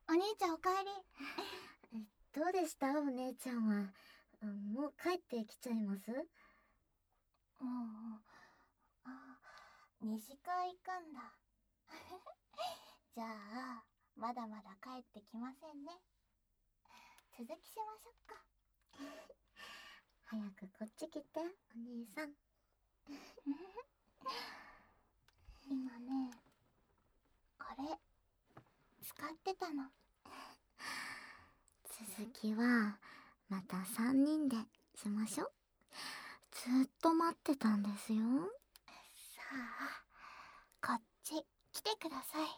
お兄ちゃんおかえり。 どうでしたお姉ちゃんは。もう帰ってきちゃいます？ 二次会行くんだ。じゃあ、まだまだ帰ってきませんね。続きしましょうか。 早くこっち来て、お兄さん。 今ね、これ、使ってたの。 続きは、また3人でしましょう。ずっと待ってたんですよ。 さあ、こっち来てください。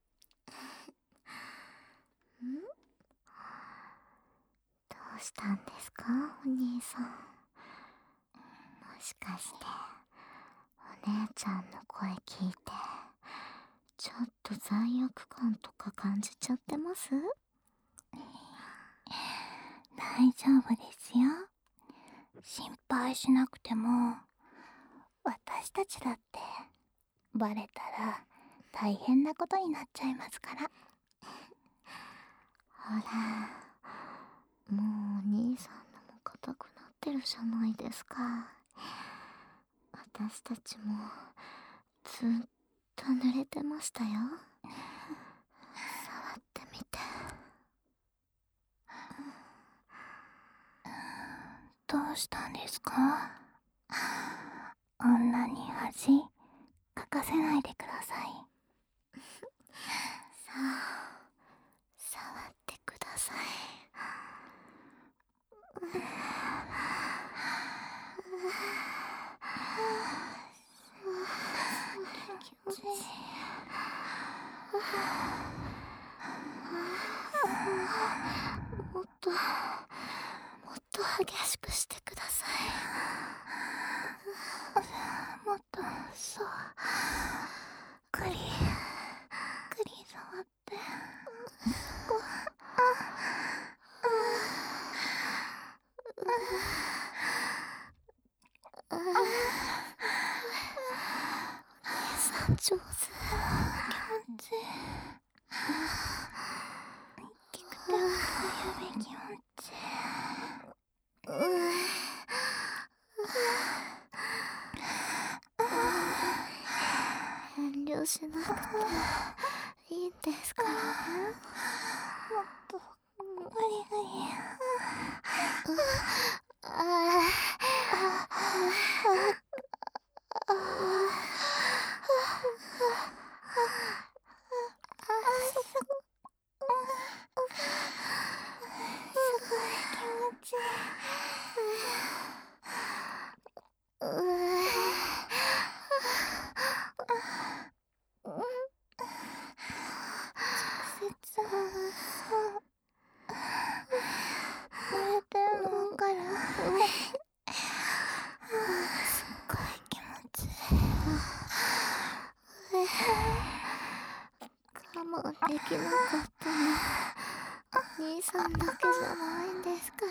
どうしたんですかお兄さん。もしかしてお姉ちゃんの声聞いてちょっと罪悪感とか感じちゃってます？ 大丈夫ですよ。心配しなくても、私たちだってバレたら大変なことになっちゃいますから。 ほら、もうお兄さんのも硬くなってるじゃないですか。私たちもずっと濡れてましたよ。触ってみて。 どうしたんですか？女に恥かかせないでください。 さあ、触ってください。気持ちいい。もっと激しくしてください。 もっと、そう。くり触って。そこ。 さん上手。 気持ちいい。聞くても指気持ちいい。 遠慮しなくていいんですからね。 もっとグリグリ。すごい気持ちいい。直接、そう。濡れてるのわかる？すっごい気持ちいい。 我慢できなかったのお兄さんだけじゃないんですから。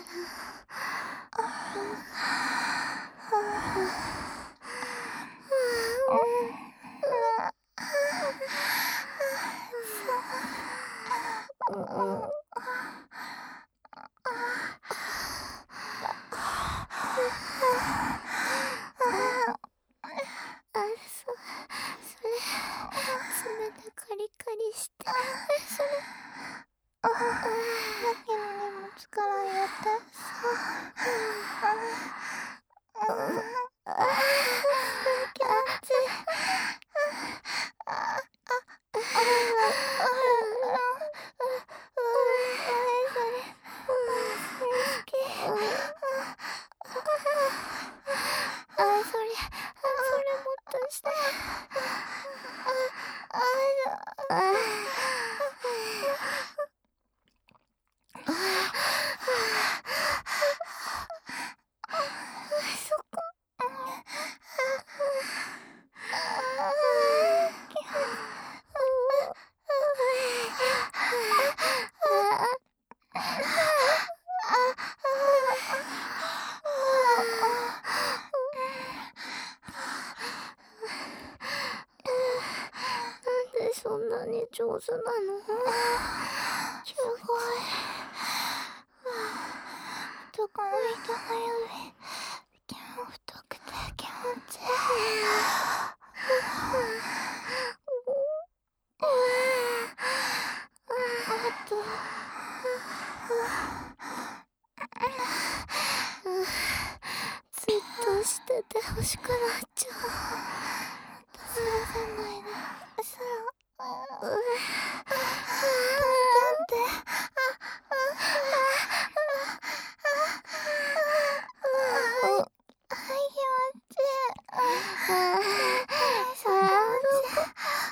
それ爪でカリカリして。それさっきのにも力入れて。そう。気持ちいい。 それもっとして。なんでそんなに上上手なの？ すごい。どこの人の指、毛も太くて気持ちいい。あとずっとしてて欲しくなっちゃう。私はせないで。そう。だって。気持ちいい。気持ちいい。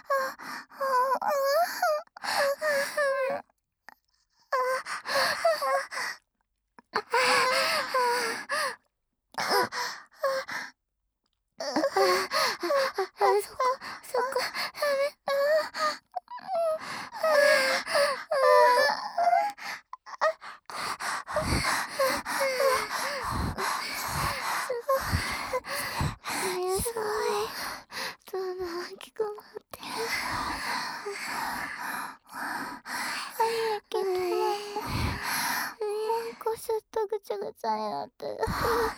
すごい。どんどん大きくなってる。早くなんかずっとぐちゃぐちゃになってる。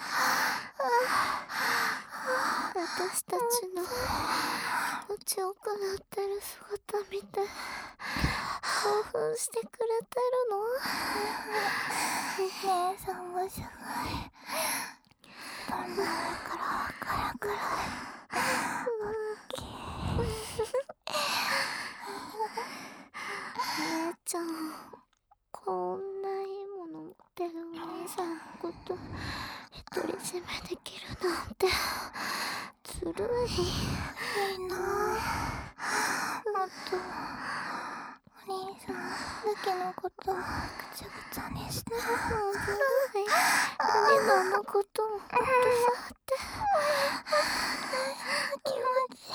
私たちの気持ちよくなってる姿見て興奮してくれてるの？姉さんもすごい。どんな上からわかるくらい大きい。姉ちゃん、こんないいもの持ってるお兄さんのこと独り占めできるなんてずるい。いいなあ。もっとお兄さんだけのことぐちゃぐちゃにしてずるい。リナのことももっと触って気持ちいい。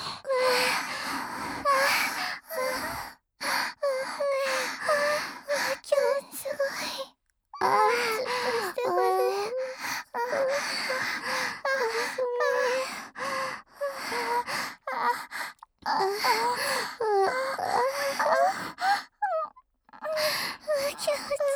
気持ちすごい。ずっとしてほしい。気持ちい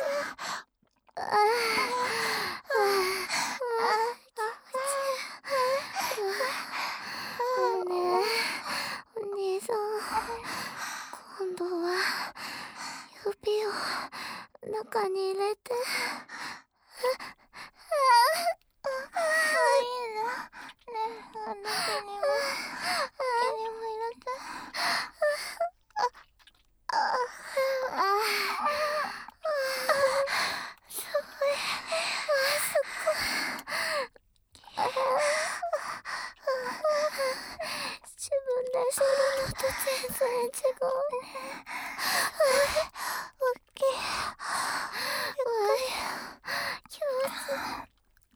い。ねえ、お兄さん、今度は指を中に入れて。いいな。ねえ、中にも入れて。すごい。すごい。自分でするのと全然違う。大きい。気持ちいい。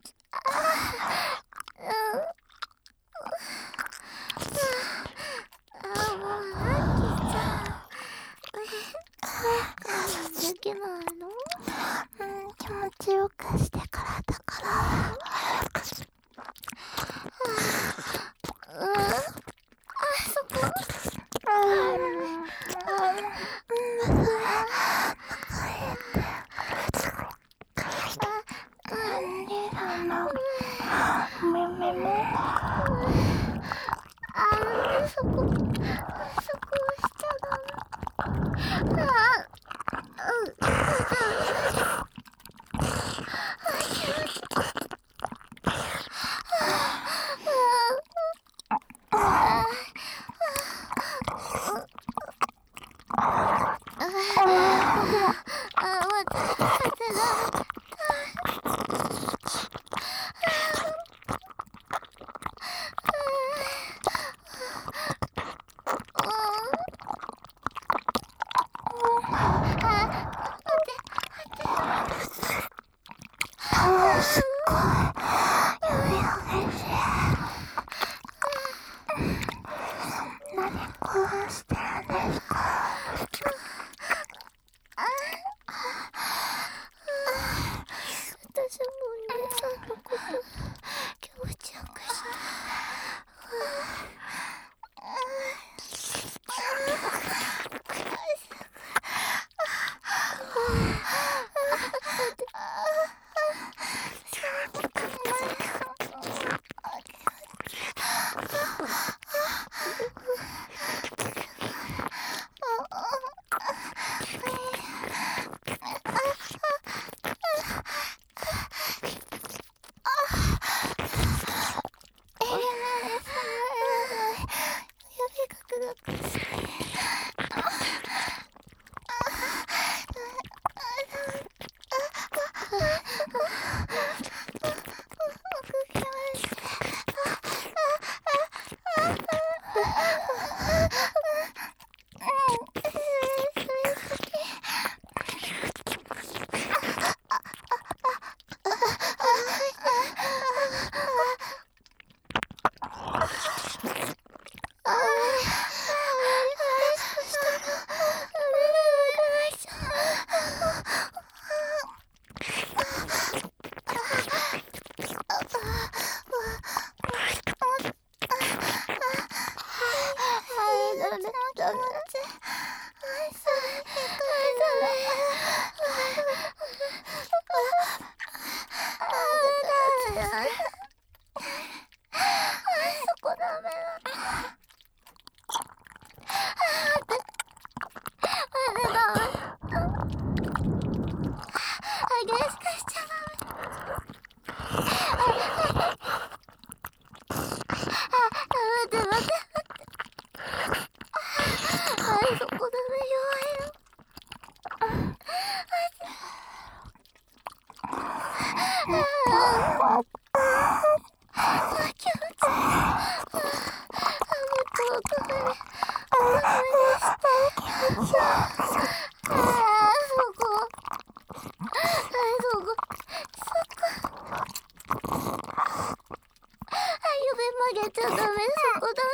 もうラッキーちゃん。我慢できないの？気持ちよくしてからだから。そこ。そこ押しちゃダメ。すっごい指激しい。何興奮してるんですか？ 指曲げちゃダメ、そこだ。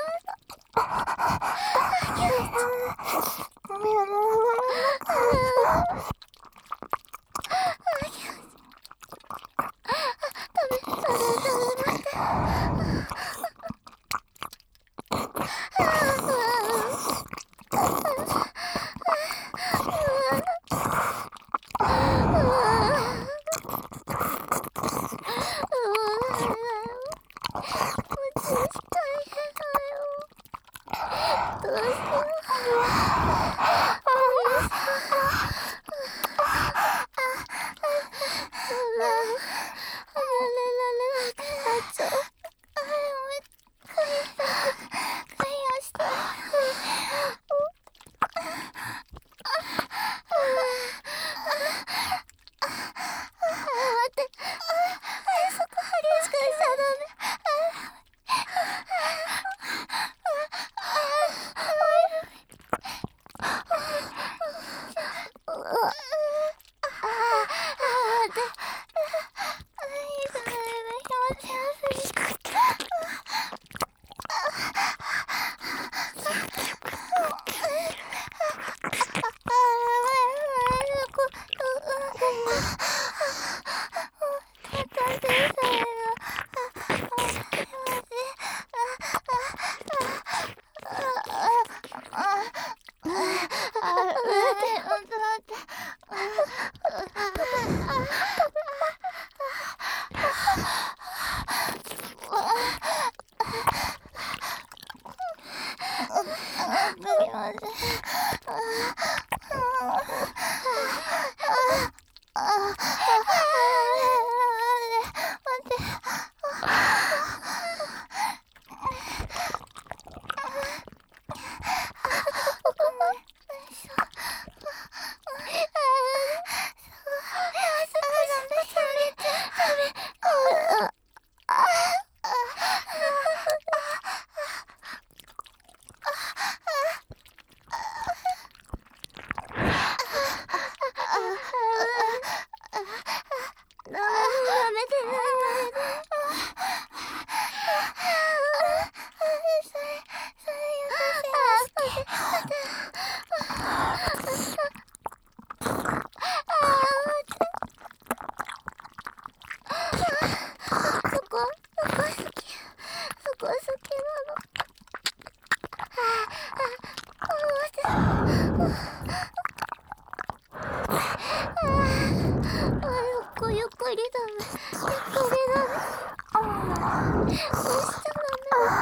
ゆっくりだね。ゆっくりだね。どうしたのね。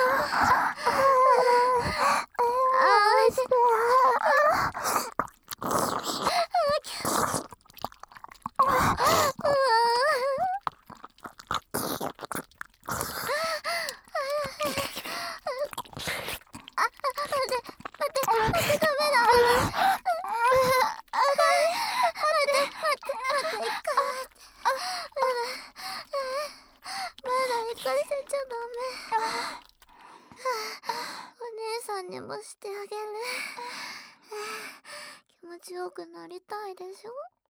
にもしてあげる。気持ちよくなりたいでしょ。